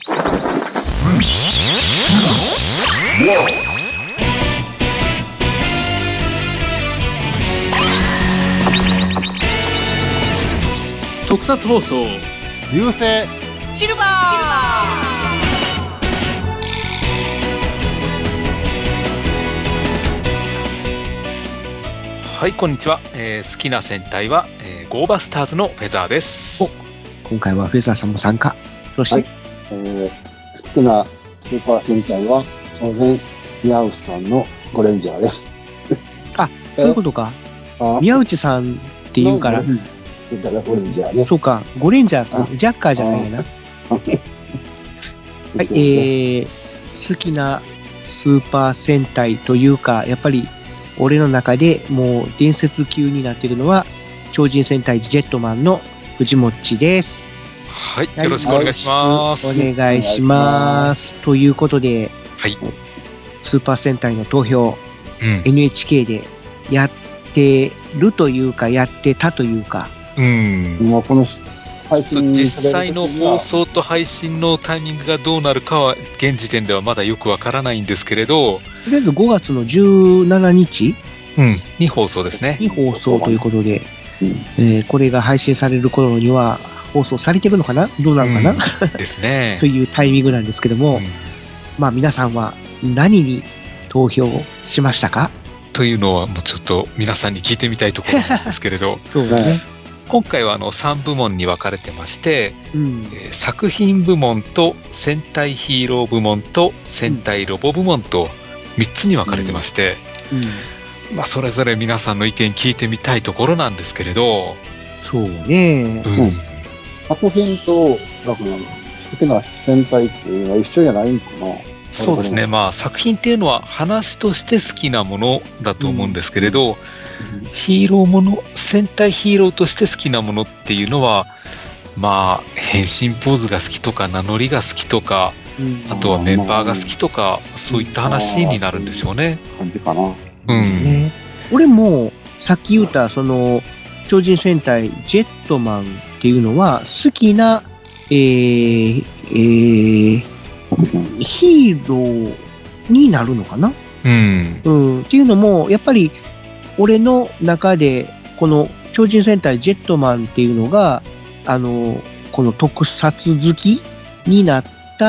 特撮放送流星シルバー。 はい、こんにちは。好きな戦隊は、ゴーバスターズのフェザーです。 今回はフェザーさんも参加。そして、 はい、好きなスーパー戦隊は当然宮内さんのゴレンジャーです。 あ、そういうことか。宮内さんって言うから。 ゴレンジャーね。 そうか、ゴレンジャーか。ジャッカーじゃないやな。はい、好きなスーパー戦隊というか、やっぱり俺の中でもう伝説級になっているのは、超人戦隊ジェットマンの藤もっちです。 はい、よろしくお願いします。 お願いします。ということで、 はい、 スーパー戦隊の投票、NHK でやってるというか、やってたというか、 もうこの配信実際の放送と配信のタイミングがどうなるかは現時点ではまだよくわからないんですけれど、 とりあえず5月の17日、 に放送ですね。 に放送ということで、これが配信される頃には放送されてるのかな、どうなのかな、 ですね。 というタイミングなんですけども、まあ皆さんは何に投票しましたかというのはもうちょっと皆さんに聞いてみたいところなんですけれどそうね、 今回は3部門に分かれてまして、作品部門と戦隊ヒーロー部門と戦隊ロボ部門と3つに分かれてまして、まあ、それぞれ皆さんの意見聞いてみたいところなんですけれど、 そうね、 作品と好きな戦隊っていうのは一緒じゃないんかな。 そうですね、まあ作品っていうのは話として好きなものだと思うんですけれど、ヒーローもの、戦隊ヒーローとして好きなものっていうのは、まあ変身ポーズが好きとか名乗りが好きとか、あとはメンバーが好きとか、そういった話になるんでしょうね。 感じかな。 俺もさっき言ったその超人戦隊ジェットマンっていうのは好きな、ヒーローになるのかな、っていうのもやっぱり俺の中でこの超人戦隊ジェットマンっていうのがこの特撮好きになった、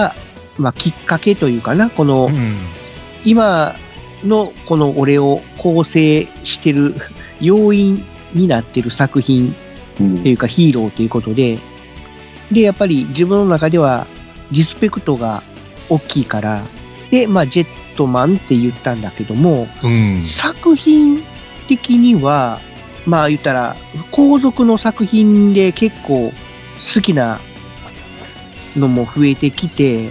まあ、きっかけというかな、この、今のこの俺を構成してる要因になってる作品っていうかヒーローということで、やっぱり自分の中ではリスペクトが大きいから、で、まあジェットマンって言ったんだけども、作品的には、まあ言ったら後続の作品で結構好きなのも増えてきて、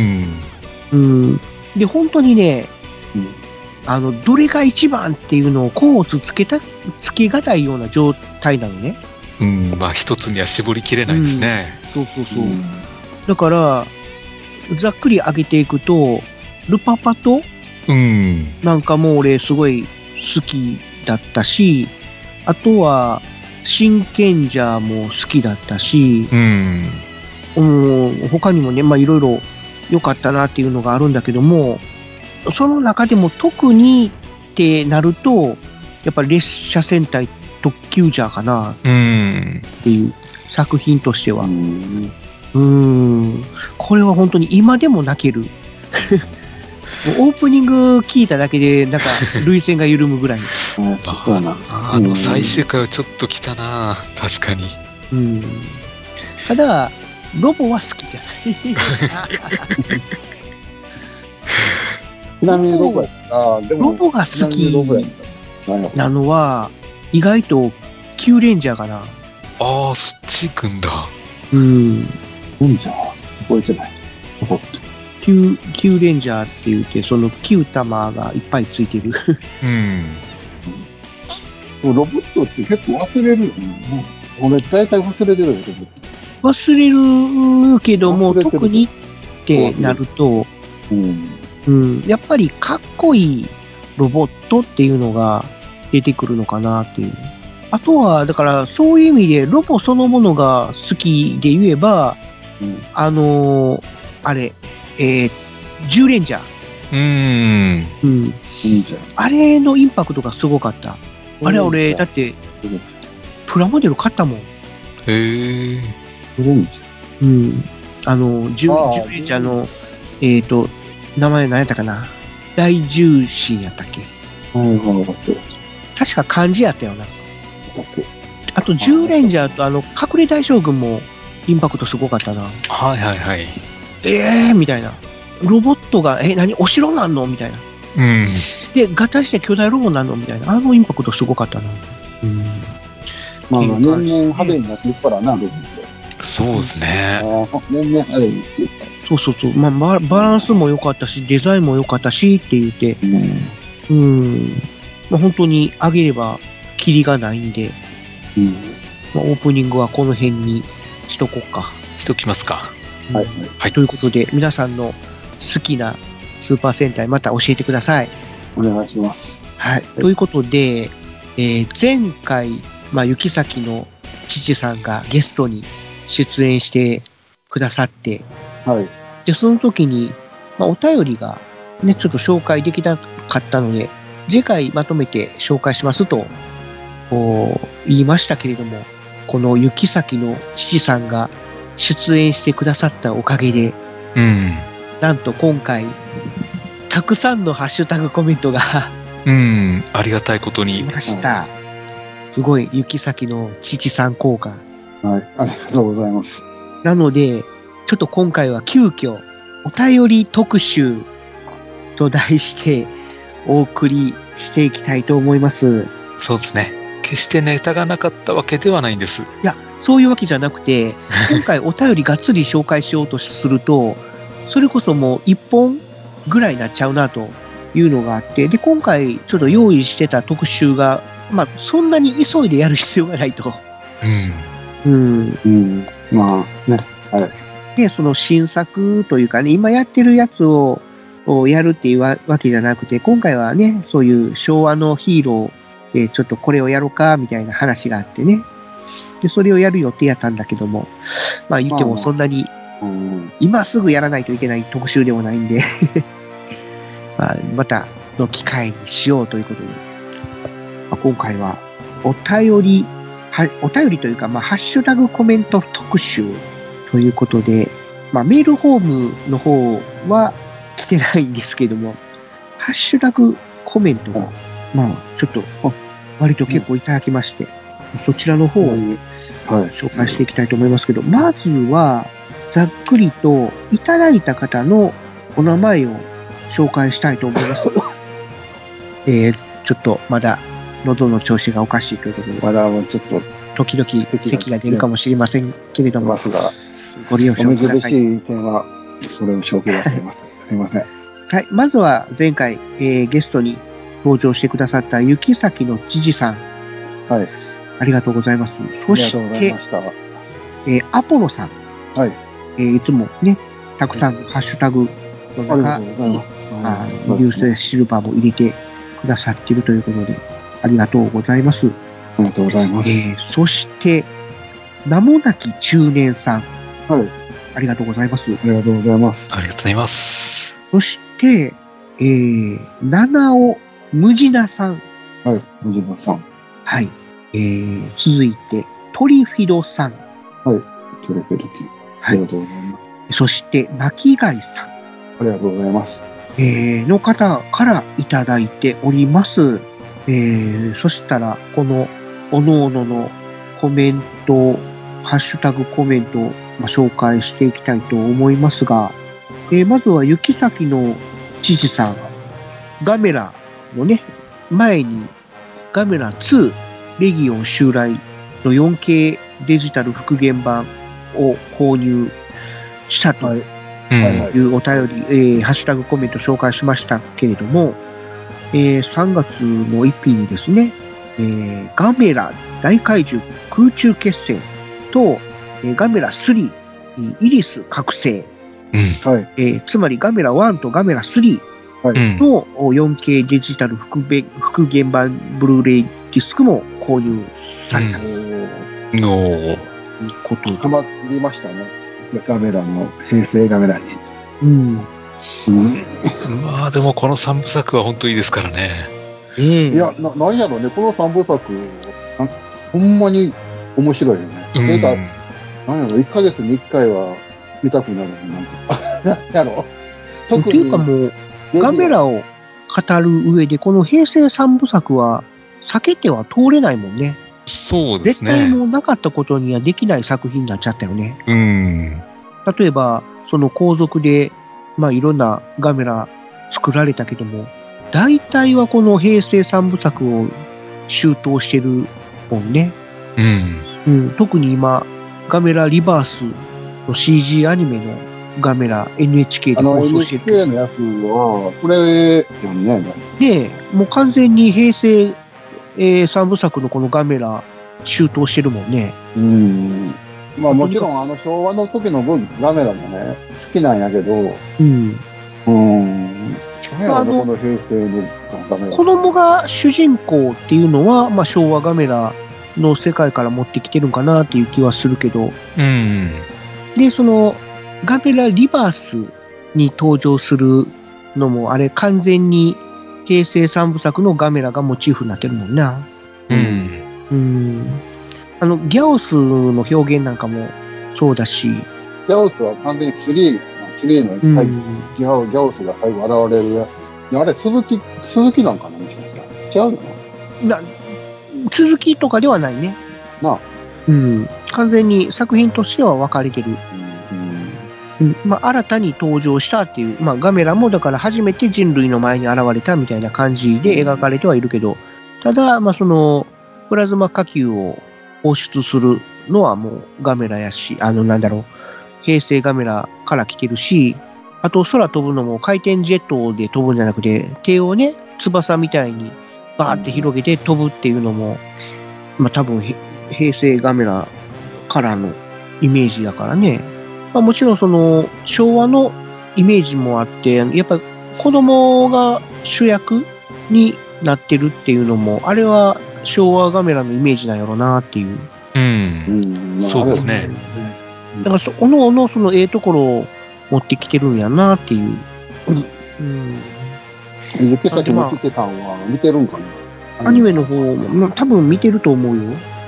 で本当にね、どれが一番っていうのをコーツつけがたいような状態なのね。 まあ一つには絞りきれないですね。 そう。だからざっくり上げていくと、ルパパとなんかも俺すごい好きだったし、あとは真剣ジャーも好きだったし、他にもね、まあいろいろ良かったなっていうのがあるんだけども、その中でも特にってなると、やっぱり列車戦隊特急ジャーかなっていう作品としては。これは本当に今でも泣ける。オープニング聞いただけで、なんか、涙腺が緩むぐらい。 最終回はちょっと来たな、確かに。 ただ、ロボは好きじゃない。 ちなみにロボが好きなのは、意外と、キューレンジャーかな。 ああ、そっち行くんだ。 レンジャー覚えてない。 キューレンジャーって言って、そのキュー玉がいっぱいついてる。 ロボットって結構忘れるよね。俺大体忘れてるよ、 忘れるけども、特にってなると、やっぱりかっこいいロボットっていうのが出てくるのかなっていう。あとは、だからそういう意味でロボそのものが好きで言えば、 あれ、10レンジャー。あれのインパクトがすごかった。あれは俺、だって、プラモデル買ったもん。 10レンジ 10レンジャーの、名前何やったかな。大重心やったっけ。確か漢字やったよな。あと、10レンジャーと隠れ大将軍もインパクトすごかったな。 はいはいはい。 みたいな。ロボットが、何お城なんのみたいな。で、合体して巨大ロボなんのみたいな。インパクトすごかったな。 まあ、年々派手になっていくからな、ロボット。 そうですね。 年々派手になっていくから。 そう。まあ、バランスも良かったし、デザインも良かったしって言って。まあ、本当に上げれば、キリがないんで。まあ、オープニングはこの辺にしとこうか。 しときますか。 はい。ということで、皆さんの好きなスーパー戦隊また教えてください。 お願いします。 はい。ということで、前回、まあ、雪崎の父さんがゲストに出演してくださって、で、その時に、まあ、お便りがね、ちょっと紹介できなかったので、次回まとめて紹介しますと、言いましたけれども、この雪崎の父さんが出演してくださったおかげで、なんと今回、たくさんのハッシュタグコメントがありがたいことに。 来ました。すごい、雪崎の父さん効果。 はい、ありがとうございます。 なので、ちょっと今回は急遽、お便り特集と題してお送りしていきたいと思います。 そうですね。決してネタがなかったわけではないんです。いや、そういうわけじゃなくて、今回お便りがっつり紹介しようとすると、それこそもう1本ぐらいになっちゃうなというのがあって、で、今回ちょっと用意してた特集が、まあ、そんなに急いでやる必要がないと。 まあね、はい。 で、その新作というかね、今やってるやつをやるっていうわけじゃなくて、今回はね、そういう昭和のヒーローでちょっとこれをやろうか、みたいな話があってね。で、それをやる予定やったんだけども、まあ言ってもそんなに、今すぐやらないといけない特集でもないんで、またの機会にしようということで、今回はお便りというか、まあ、ハッシュタグコメント特集ということで、まあ、メールフォームの方は来てないんですけども、ハッシュタグコメントが、まあ、ちょっと、割と結構いただきまして、そちらの方を紹介していきたいと思いますけど、まずは、ざっくりといただいた方のお名前を紹介したいと思います。ちょっとまだ喉の調子がおかしいということで、 まだもうちょっと時々咳が出るかもしれませんけれども、ご了承ください。 お珍しい点はそれを紹介しています。すいません。 はい、まずは前回、ゲストに登場してくださった雪崎の知事さん。 はい。 ありがとうございます。そして、 ありがとうございました。アポロさん。 はい。 いつもね、たくさんハッシュタグの中に、流星シルバーも入れてくださっているということで、ありがとうございます。 ありがとうございます。 そして、名もなき中年さん。 はい。 ありがとうございます。 ありがとうございます。 ありがとうございます。 そして、七尾むじなさん。 はい、むじなさん。 はい。続いて、トリフィドさん。 はい、トリフィドさん。ありがとうございます。 そして、巻貝さん。 ありがとうございます。 の方からいただいております。そしたら、この、おのおののコメント、ハッシュタグコメントを紹介していきたいと思いますが、まずは雪崎の知事さん、ガメラのね、前にガメラ2レギオン襲来の 4K デジタル復元版を購入したというお便り、ハッシュタグコメント紹介しましたけれども、3月の1日にですね、ガメラ大怪獣空中決戦と、ガメラ3イリス覚醒、つまりガメラ1とガメラ3の 4K デジタル復元版ブルーレイディスクも購入されたということで。 ハマりましたね。ガメラの平成ガメラに。 まあでもこの3部作は本当いいですからね。 いや、なんやろね、この3部作、ほんまに面白いよね。てか、なんやろ、1ヶ月に1回は見たくなるね、なんか。なんやろ。 っていうかもう、ガメラを語る上で、この平成3部作は避けては通れないもんね。 そうですね。 絶対もうなかったことにはできない作品になっちゃったよね。例えば、その後続で、まあいろんなガメラ作られたけども、大体はこの平成3部作を周到してるもんね。特に今、ガメラリバースの CG アニメのガメラ NHK で放送してる。 NHK のやつは、これやんね。 で、もう完全に平成、3部作のこのガメラ周到してるもんね。 まあもちろん昭和の時の分ガメラもね、好きなんやけど、この平成のガメラ。 子供が主人公っていうのは、まあ昭和ガメラの世界から持ってきてるんかなっていう気はするけど、で、そのガメラリバースに登場するのも、あれ完全に平成3部作のガメラがモチーフになってるもんな。ギャオスの表現なんかもそうだし。 ギャオスは完全に3のギャオスが最後現れるやつ。あれ、鈴木なんかな、もしかしたら。違うよな。 鈴木とかではないね。完全に作品としては分かれてる。まあ、新たに登場したっていう、まあ、ガメラもだから初めて人類の前に現れたみたいな感じで描かれてはいるけど、ただ、まあ、その、プラズマ火球を放出するのはもうガメラやし、平成ガメラから来てるし、あと空飛ぶのも回転ジェットで飛ぶんじゃなくて、手をね、翼みたいにバーって広げて飛ぶっていうのも、まあ多分平成ガメラからのイメージだからね。まあもちろんその昭和のイメージもあって、やっぱ子供が主役になってるっていうのも、あれは昭和ガメラのイメージなんやろなっていう。 そうですね。 だからおのおのそのところを持ってきてるんやなっていう。 雪崎もきてたんは見てるんかな。 アニメの方も多分見てると思うよ。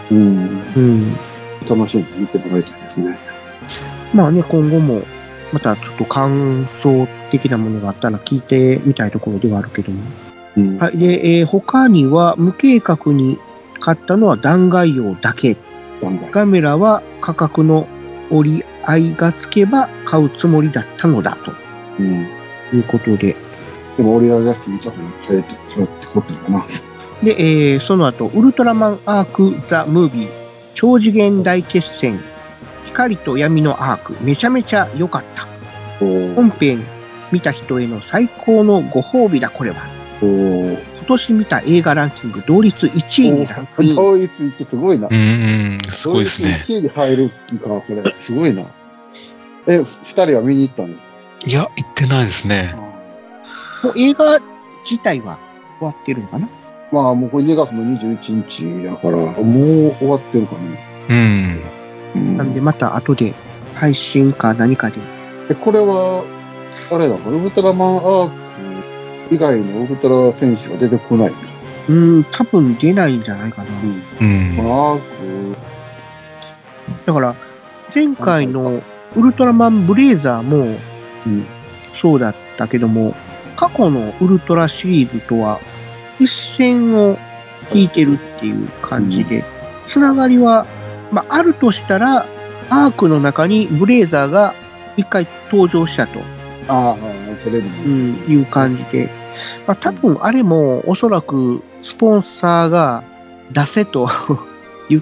楽しんで見てもらいたいですね。 まあね、今後もまたちょっと感想的なものがあったら聞いてみたいところではあるけども。はい。で、他には無計画に買ったのは弾劾用だけ。ガメラは価格の折り合いがつけば買うつもりだったのだと。いうことで。 でも折り合いがついたから買ってことかな。 で、その後、ウルトラマンアーク・ザ・ムービー、超次元大決戦、光と闇のアーク、めちゃめちゃ良かった。本編見た人への最高のご褒美だ、これは。今年見た映画ランキング同率1位にランクイン。 同率1位すごいな。 すごいですね。 1位に入るか、これ。すごいな。2人は見に行ったの？ いや、行ってないですね。 もう映画自体は終わってるのかな？ まあ、もうこれ2月の21日だから、もう終わってるかね。 なんで、また後で配信か何かで。 これは、あれだ、ウルトラマンアーク以外のウルトラ選手が出てこない。 多分出ないんじゃないかな。 アーク。 だから、前回のウルトラマンブレイザーも、そうだったけども、過去のウルトラシリーズとは一線を引いてるっていう感じで、つながりは、まあ、あるとしたら、アークの中にブレイザーが一回登場したと。 テレビいう感じで。まあ、多分あれもおそらくスポンサーが出せと言って、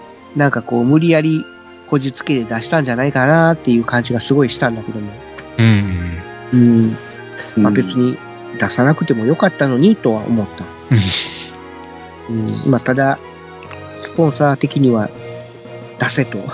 なんかこう無理やりこじつけて出したんじゃないかなっていう感じがすごいしたんだけども。まあ別に出さなくてもよかったのにとは思った。まあただ、スポンサー的には出せと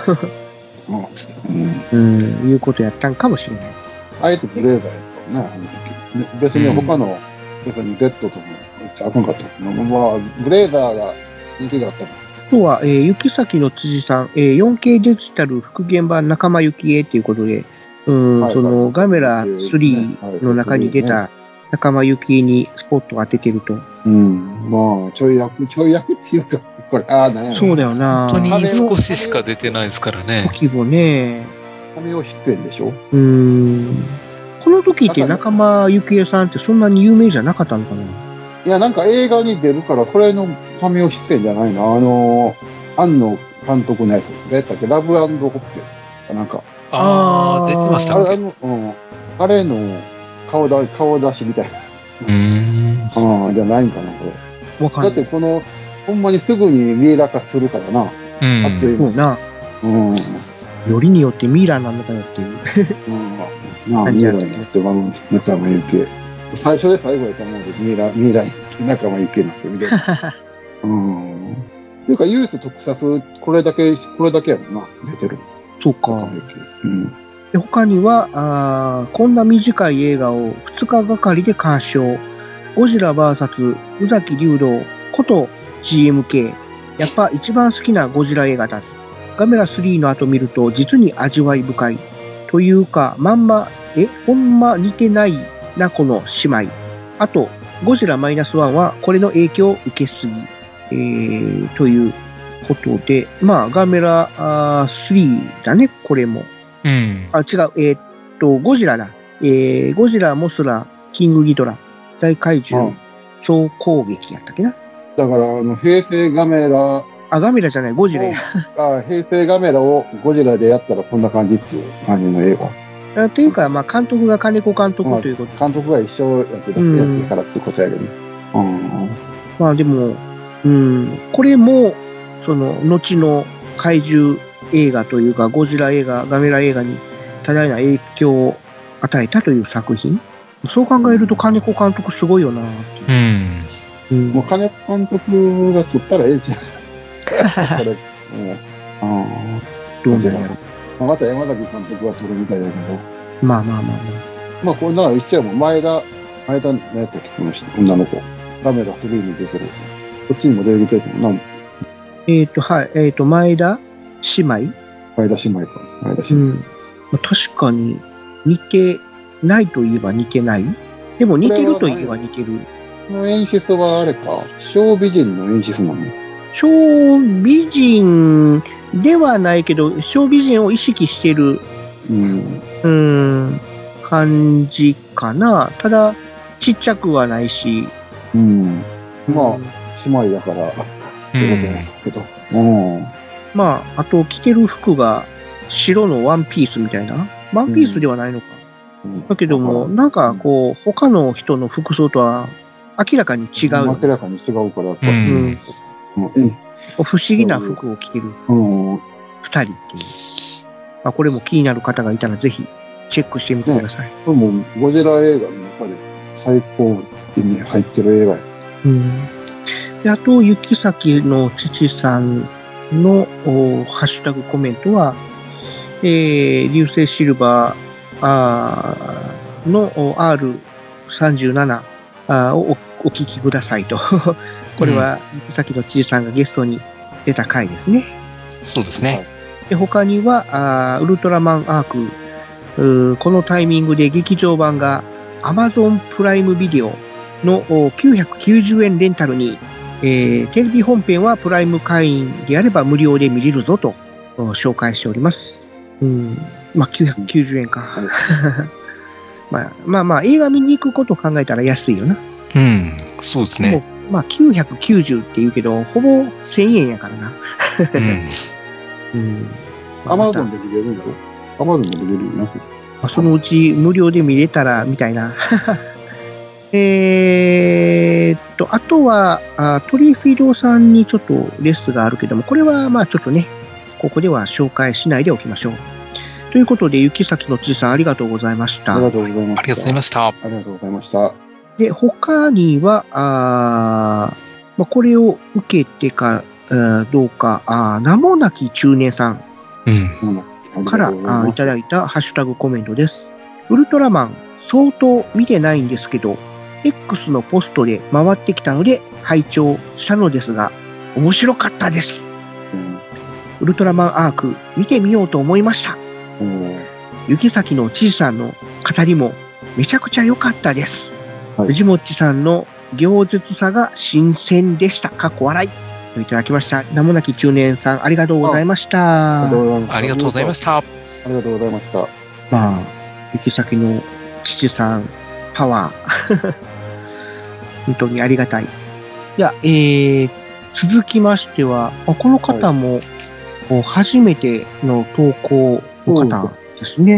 いうことやったんかもしれない。 あえてブレーザーやったね、あの時。別に他の、別に Z ともあかんかったけど、まあ、ブレーザーが人気があったから。 あとは、雪崎の辻さん、4K デジタル復元版仲間由紀恵ということで、 そのガメラ3の中に出た仲間由紀恵にスポットを当ててると。 まあ、ちょい役っていうか、これ、なんやろ。 そうだよな。 本当に少ししか出てないですからね。 時もね。 カメオ出演でしょ。 この時って仲間由紀恵さんってそんなに有名じゃなかったのかな。 いや、なんか映画に出るから、これのカメオ出演じゃないな。庵野監督のやつ。誰やったっけ、ラブ&ホッペかなんか。 出てましたっけ。 あれの顔出しみたいな。じゃないんかな、これ。だってこの、ほんまにすぐにミイラ化するからな。 そうな。よりによってミイラなのかよっていう。 ミイラによって仲間由紀恵。最初で最後やと思うけど、ミイラに仲間由紀恵なんてみたいな。っていうか、唯一特撮、これだけやもんな、出てる。 そうか。他にはこんな短い映画を2日がかりで鑑賞。ゴジラ VS 宇崎竜童こと GMK。やっぱ一番好きなゴジラ映画だ。ガメラ3の後見ると実に味わい深い。というか、ほんま似てないな、この姉妹。あと、ゴジラ -1 はこれの影響を受けすぎ。ということで、まあ、ガメラ3だね、これも。違う、ゴジラだ。ゴジラ、モスラ、キングギドラ、大怪獣、総攻撃やったっけな。 だから、平成ガメラ。 ガメラじゃない、ゴジラや。 平成ガメラをゴジラでやったらこんな感じっていう感じの映画。 というか、まあ、監督が金子監督ということ。 監督が一緒やってからってことやけど。 まあ、でも、これも、後の怪獣映画というか、ゴジラ映画、ガメラ映画に多大な影響を与えたという作品。そう考えると金子監督すごいよな。 もう金子監督が撮ったらええじゃん。これ。 どうなんやろ。 また山崎監督が撮るみたいだけど。 まあ、 これなら一応も前田、何やったっけ、この女の子。ガメラ3に出てる。こっちにも出てるかな。 前田姉妹。 前田姉妹か。 確かに似てないといえば似てない。でも似てるといえば似てる。 この演出はあれか、小美人の演出なの？ 小美人ではないけど、小美人を意識してる、感じかな。ただ、ちっちゃくはないし。 まあ、姉妹だから、ってことですけど。 まあ、あと着てる服が白のワンピースみたいな。ワンピースではないのか。だけども、なんかこう、他の人の服装とは明らかに違う。 明らかに違うから、 不思議な服を着てる二人っていう。まあ、これも気になる方がいたらぜひチェックしてみてください。 これもゴジラ映画の中で最高に入ってる映画や。 で、あと、雪崎の父さんのハッシュタグコメントは、流星シルバーの R37 をお聞きくださいと。これは、雪崎の父さんがゲストに出た回ですね。 そうですね。 で、他には、ウルトラマンアーク、このタイミングで劇場版が Amazon プライムビデオの990円レンタルに、テレビ本編はプライム会員であれば無料で見れるぞと紹介しております。まあ、990円か。まあ、映画見に行くことを考えたら安いよな。 そうですね。 まあ、990って言うけど、ほぼ1000円やからな。 アマゾンで見れるんだろ？アマゾンで見れるよね。 そのうち無料で見れたら、みたいな。あとは、トリフィドさんにちょっとレスがあるけども、これはまあちょっとね、ここでは紹介しないでおきましょう。ということで、雪崎のちさんありがとうございました。 ありがとうございました。 ありがとうございました。 ありがとうございました。 で、他には、これを受けてか、どうか、名もなき中年さんからいただいたハッシュタグコメントです。ウルトラマン、相当見てないんですけど、X のポストで回ってきたので拝聴したのですが、面白かったです。ウルトラマンアーク見てみようと思いました。 雪崎の知事さんの語りもめちゃくちゃ良かったです。 はい、 藤もっちさんの行絶さが新鮮でした。かっこ笑い。といただきました。名もなき中年さん、ありがとうございました。 ありがとうございました。 ありがとうございました。 まあ、雪崎の父さん、パワー。本当にありがたい。いや、続きましては、この方も、初めての投稿の方ですね。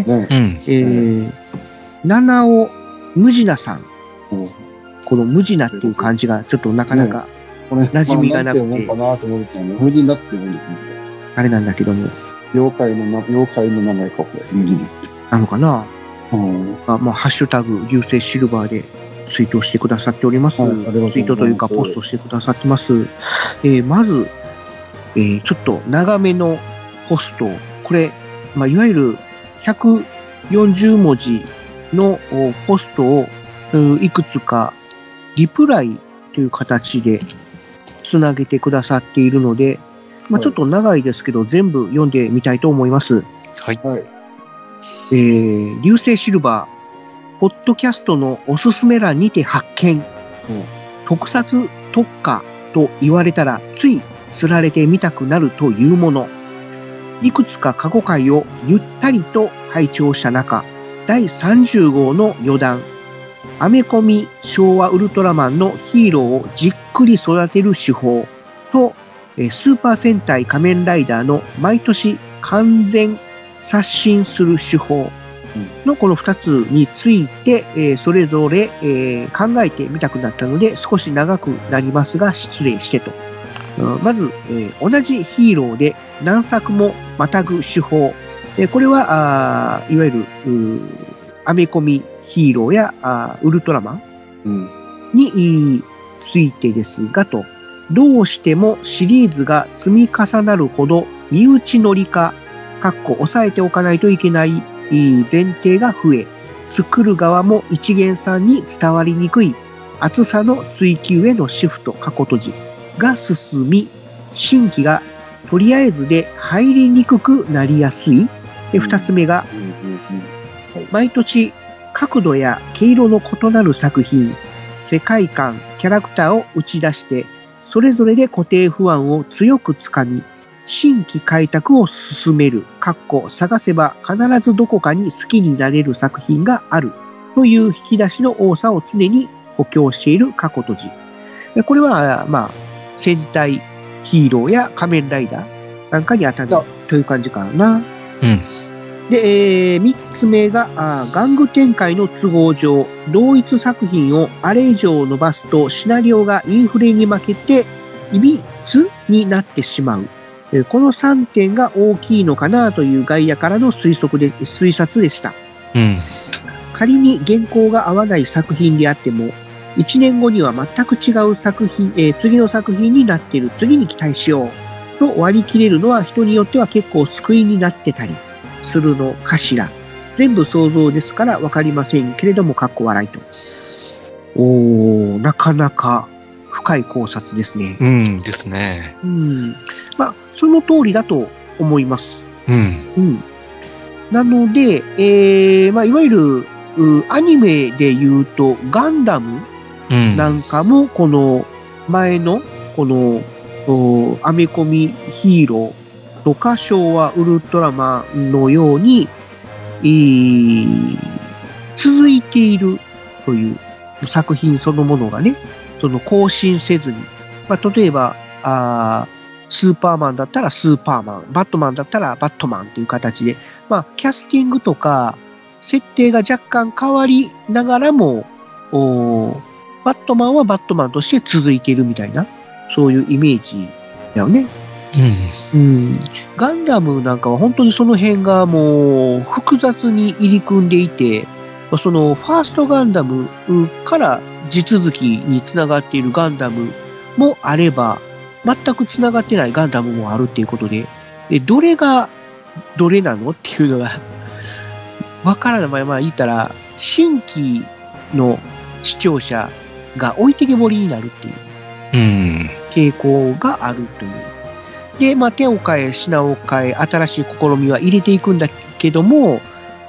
七尾無地なさん。この無地なっていう漢字がちょっとなかなか馴染みがなくて。 なんて読むかなと思ってたの。無地なって読むんですね。 あれなんだけども。 妖怪の名前か、これ。無地なって。 なのかな。まあ、ハッシュタグ、流星シルバーでツイートしてくださっております。ツイートというか、ポストしてくださってます。まず、ちょっと長めのポスト。これ、まあ、いわゆる140文字のポストをいくつかリプライという形でつなげてくださっているので、まあ、ちょっと長いですけど、全部読んでみたいと思います。 はい。 流星シルバー、ポッドキャストのおすすめ欄にて発見。特撮特化と言われたら、つい釣られてみたくなるというもの。いくつか過去回をゆったりと拝聴した中、第30号の余談、アメコミ昭和ウルトラマンのヒーローをじっくり育てる手法と、スーパー戦隊仮面ライダーの毎年完全刷新する手法のこの2つについて、それぞれ、考えてみたくなったので少し長くなりますが失礼してと。まず、同じヒーローで何作もまたぐ手法。これはいわゆるアメコミヒーローやウルトラマンについてですがと、どうしてもシリーズが積み重なるほど身内乗り化、抑えておかないといけない前提が増え、作る側も一元さんに伝わりにくい厚さの追求へのシフト、閉じが進み、新規がとりあえずで入りにくくなりやすい。で、二つ目が、毎年角度や毛色の異なる作品、世界観、キャラクターを打ち出して、それぞれで固定不安を強くつかみ、新規開拓を進める、探せば必ずどこかに好きになれる作品があるという引き出しの多さを常に補強している閉じ。これは、まあ、戦隊ヒーローや仮面ライダーなんかに当たるという感じかな。で、三つ目が、玩具展開の都合上、同一作品をあれ以上伸ばすとシナリオがインフレに負けて、いびつになってしまう。この3点が大きいのかなという外野からの推察でした。仮に原稿が合わない作品であっても、1年後には全く違う作品、次の作品になっている、次に期待しようと割り切れるのは人によっては結構救いになってたりするのかしら。全部想像ですから分かりませんけれども、笑いと。なかなか深い考察ですね。 ですね。 まあ、その通りだと思います。なので、まあ、いわゆるアニメで言うとガンダムなんかもこの前のこのアメコミヒーローとか昭和ウルトラマンのように、続いているという作品そのものがね、その更新せずに、まあ、例えばスーパーマンだったらスーパーマン、バットマンだったらバットマンという形で、まあ、キャスティングとか設定が若干変わりながらも、バットマンはバットマンとして続いているみたいな、そういうイメージだよね。ガンダムなんかは本当にその辺がもう複雑に入り組んでいて、そのファーストガンダムから地続きにつながっているガンダムもあれば、全くつながってないガンダムもあるっていうことで、どれがどれなのっていうのがわからないまま言ったら、新規の視聴者が置いてけぼりになるっていう傾向があるという。で、まあ、手を変え、品を変え、新しい試みは入れていくんだけども、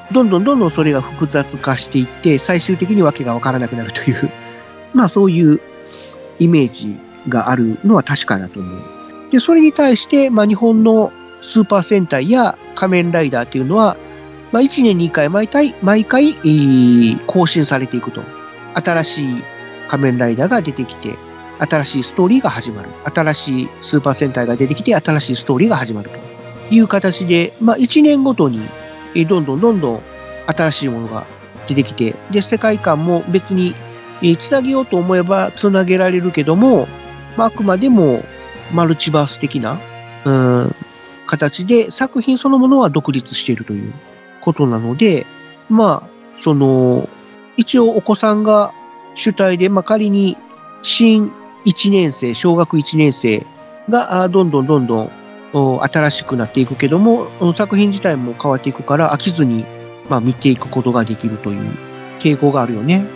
どんどんそれが複雑化していって、最終的にわけがわからなくなるという、まあそういうイメージがあるのは確かだと思う。で、それに対して、まあ日本のスーパー戦隊や仮面ライダーっていうのは、まあ1年に1回毎回、更新されていくと。新しい仮面ライダーが出てきて、新しいストーリーが始まる。新しいスーパー戦隊が出てきて、新しいストーリーが始まるという形で、まあ1年ごとに、どんどん新しいものが出てきて、で、世界観も別に、つなげようと思えばつなげられるけども、まあ、あくまでもマルチバース的な、形で作品そのものは独立しているということなので、まあ、一応お子さんが主体で、まあ、仮に新1年生、小学1年生がどんどん新しくなっていくけども、作品自体も変わっていくから飽きずに、まあ、見ていくことができるという傾向があるよね。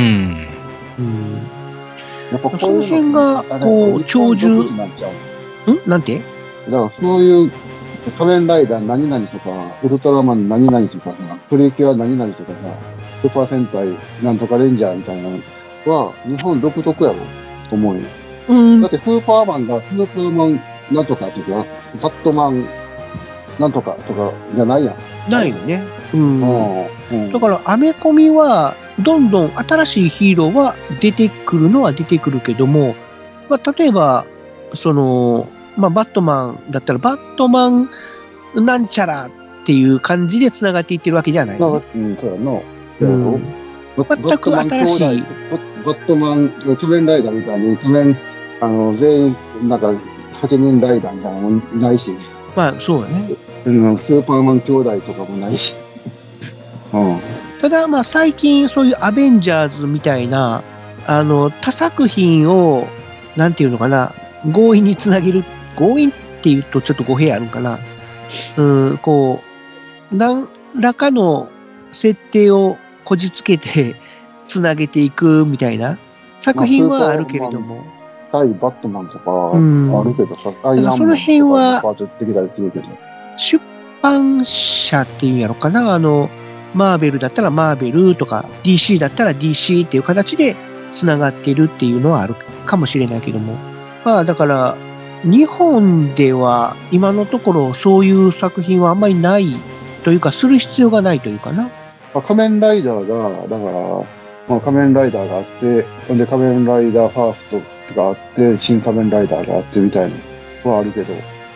やっぱその辺が、こう、長寿。なんて？ だからそういう仮面ライダー何々とか、ウルトラマン何々とかさ、プリキュア何々とかさ、スーパー戦隊なんとかレンジャーみたいなのは、日本独特やろ、と思うよ。だってスーパーマンがスーパーマンなんとかとか、バットマンなんとかとかじゃないやん。 ないよね。だから、アメコミは、どんどん新しいヒーローは出てくるのは出てくるけども、まあ、例えば、まあ、バットマンだったら、バットマンなんちゃらっていう感じで繋がっていってるわけじゃない、ね。 そうやな。 全く新しい。 バットマン、仮面ライダーみたいに、全員、なんか、8人ライダーみたいなのもないし。 まあ、そうだね。 スーパーマン兄弟とかもないし。 ただ、まあ、最近、そういうアベンジャーズみたいな、他作品を、なんていうのかな、強引につなげる、強引っていうとちょっと語弊あるんかな。こう、何らかの設定をこじつけてつなげていくみたいな作品はあるけれども。 対バットマンとかあるけどさ、アイアンマンとかのパートできたりするけど。 出版社っていうんやろかな、マーベルだったらマーベルとか、DC だったら DC っていう形で繋がっているっていうのはあるかもしれないけども。まあだから、日本では今のところそういう作品はあんまりないというか、する必要がないというかな。 仮面ライダーが、だから、まあ仮面ライダーがあって、ほんで仮面ライダーファーストがあって、新仮面ライダーがあってみたいなのはあるけど。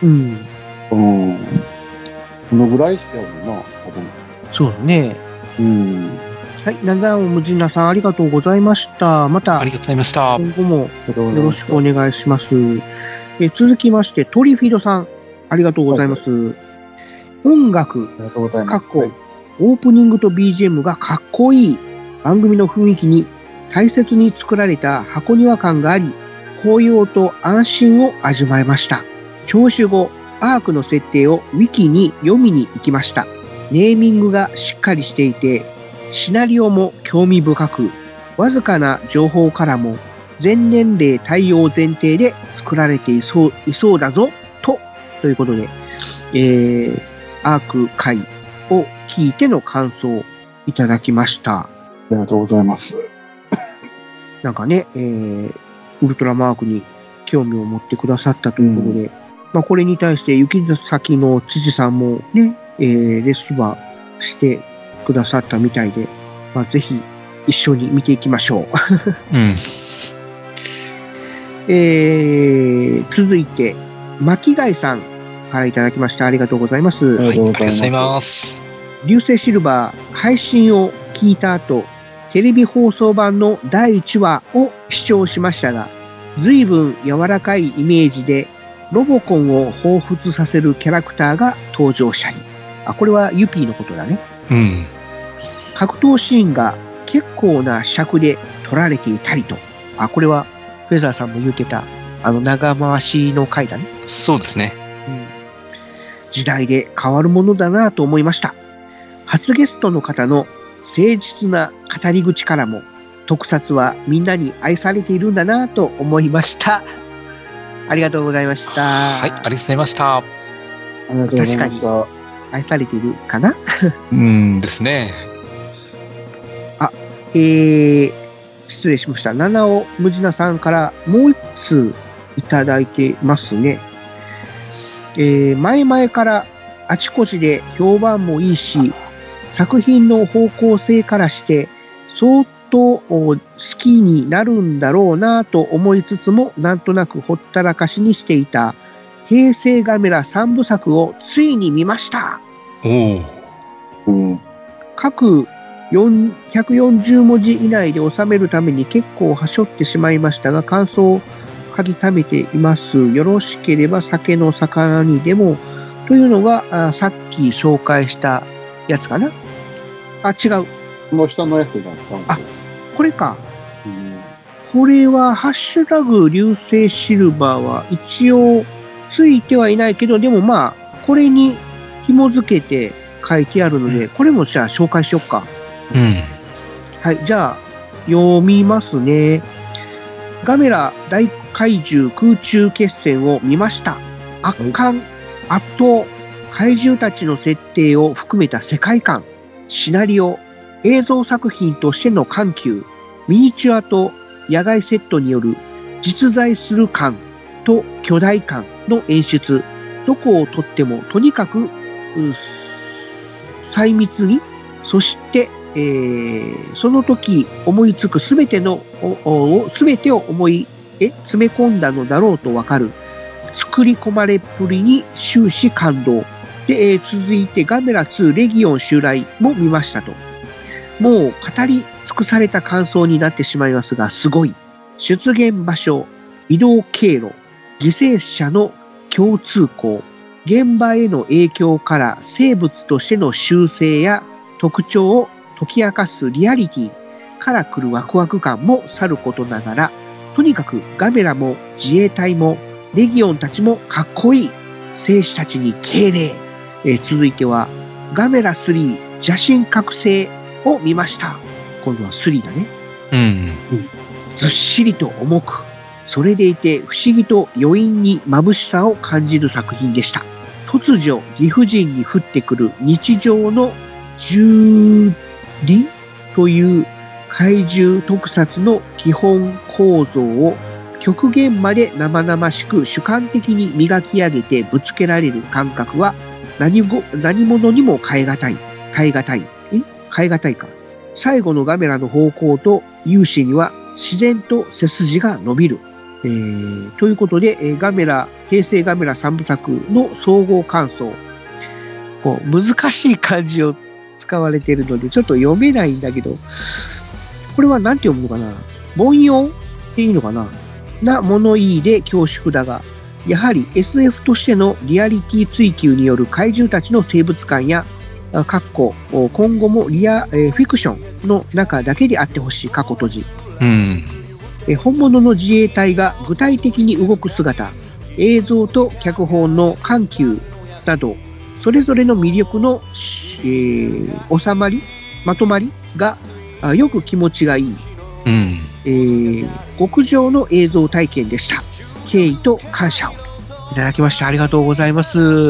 このぐらいやもんな、多分。 そうだね。はい、ナザンオムジナさんありがとうございました。また、 ありがとうございました。 今後もよろしくお願いします。続きまして、トリフィードさん、ありがとうございます。音楽、かっこ、オープニングと BGM がかっこいい。番組の雰囲気に大切に作られた箱庭感があり、高揚と安心を味わえました。聴取後、アークの設定をウィキに読みに行きました。ネーミングがしっかりしていて、シナリオも興味深く、わずかな情報からも全年齢対応前提で作られていそうだぞ、ということで、アーク回を聞いての感想をいただきました。 ありがとうございます。 なんかね、ウルトラマークに興味を持ってくださったということで、まあこれに対して雪崎の知事さんもね、レスバーしてくださったみたいで、まあぜひ一緒に見ていきましょう。続いて、巻貝さんからいただきました。ありがとうございます。 はい、ありがとうございます。 流星シルバー配信を聞いた後、テレビ放送版の第1話を視聴しましたが、随分柔らかいイメージでロボコンを彷彿させるキャラクターが登場したり、これはユピーのことだね。格闘シーンが結構な尺で撮られていたりと、これはフェザーさんも言ってた、長回しの回だね。 そうですね。 時代で変わるものだなと思いました。初ゲストの方の誠実な語り口からも、特撮はみんなに愛されているんだなと思いました。ありがとうございました。 はい、ありがとうございました。 ありがとうございました。 愛されてるかなですね。 失礼しました。七尾むじなさんからもう一通いただいてますね。前々からあちこちで評判もいいし、作品の方向性からして相当好きになるんだろうなと思いつつも、なんとなくほったらかしにしていた平成ガメラ3部作をついに見ました。各140文字以内で収めるために結構はしょってしまいましたが、感想を書き溜めています。よろしければ酒の魚にでも、というのがさっき紹介したやつかな。違う。 この下のやつだったんですよ。 これか。これはハッシュタグ流星シルバーは一応ついてはいないけど、でもまあこれに紐付けて書いてあるので、これもじゃあ紹介しよっか。はい、じゃあ読みますね。ガメラ大怪獣空中決戦を見ました。圧巻、圧倒、怪獣たちの設定を含めた世界観、シナリオ、映像作品としての緩急、ミニチュアと野外セットによる実在する感と巨大感の演出、どこをとってもとにかく細密に、そして、その時思いつくすべてを詰め込んだのだろうとわかる作り込まれっぷりに終始感動で、続いてガメラ2レギオン襲来も見ましたと。もう語り尽くされた感想になってしまいますが、すごい。出現場所、移動経路、犠牲者の共通項、現場への影響から生物としての習性や特徴を解き明かすリアリティから来るワクワク感もさることながら、とにかくガメラも自衛隊もレギオンたちもかっこいい。戦士たちに敬礼。続いてはガメラ3邪神覚醒を見ました。今度は3だね。ずっしりと重く、それでいて不思議と余韻に眩しさを感じる作品でした。突如理不尽に降ってくる日常の蹂躙という怪獣特撮の基本構造を極限まで生々しく主観的に磨き上げてぶつけられる感覚は何者にも変え難いか。最後のガメラの方向と勇姿には自然と背筋が伸びる。ということで、平成ガメラ3部作の総合感想。難しい漢字を使われているのでちょっと読めないんだけど、これは何て読むのかな、凡庸っていいのかな物言いで恐縮だが、やはり SF としてのリアリティ追求による怪獣たちの生物感や今後もフィクションの中だけであってほしい閉じ、本物の自衛隊が具体的に動く姿、映像と脚本の緩急などそれぞれの魅力の、まとまりがよく気持ちがいい、極上の映像体験でした。敬意と感謝をいただきました。ありがとうございます。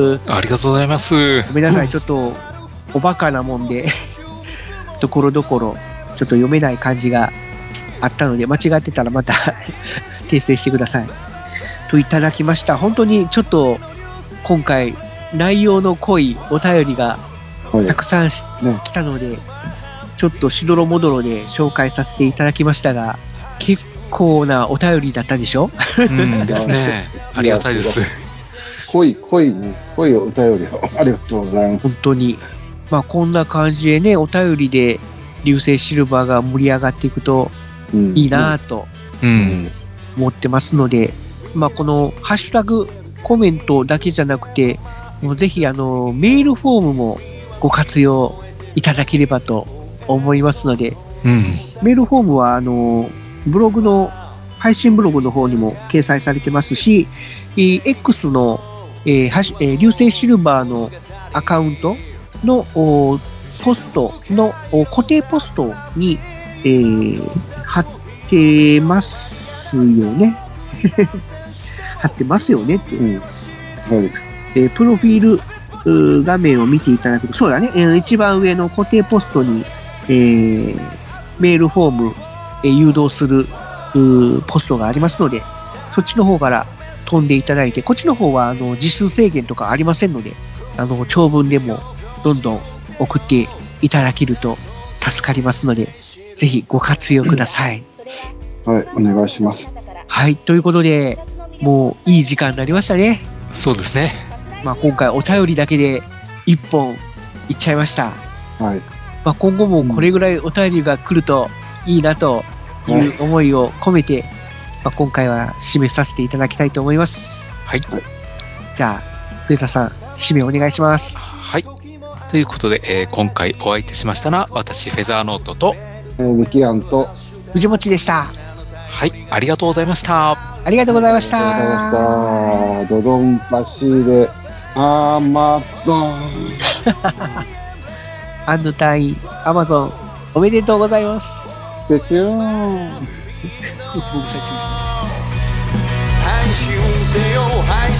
ありがとうございます。 ごめんなさい、ちょっとおバカなもんでところどころちょっと読めない漢字があったので、間違ってたらまた訂正してくださいといただきました。本当にちょっと今回内容の濃いお便りがたくさん来たので、ちょっとしどろもどろで紹介させていただきましたが、結構なお便りだったでしょ。 ですね。ありがたいです。 濃いお便りをありがとうございます。 本当に、こんな感じでね、お便りで流星シルバーが盛り上がっていくといいなと思ってますので、このハッシュタグコメントだけじゃなくて、もうぜひメールフォームもご活用いただければと思いますので、メールフォームはブログの配信ブログの方にも掲載されてますし、X の、流星シルバーのアカウントのポストの固定ポストに、貼ってますよね貼ってますよねって、プロフィール画面を見ていただくと、そうだね、一番上の固定ポストに、メールフォーム、誘導するポストがありますので、そっちの方から飛んでいただいて、こっちの方は字数制限とかありませんので、長文でもどんどん送っていただけると助かりますので、ぜひご活用ください。 はい、お願いします。 はい、ということで、もういい時間になりましたね。 そうですね。 まあ、今回お便りだけで1本いっちゃいました。 はい。 まあ、今後もこれぐらいお便りが来るといいなという思いを込めて、まあ、今回は締めさせていただきたいと思います。 はい。 じゃあ、フェザーさん、締めお願いします。 はい。ということで、今回お相手しましたのは、私、フェザーノートと、 ミキアンと、 藤持でした。 はい、ありがとうございました。 ありがとうございました。 ありがとうございました。ドドンパシーで、アマゾン。 アンド隊員、アマゾン、おめでとうございます。 ピュピューン。 配信せよ配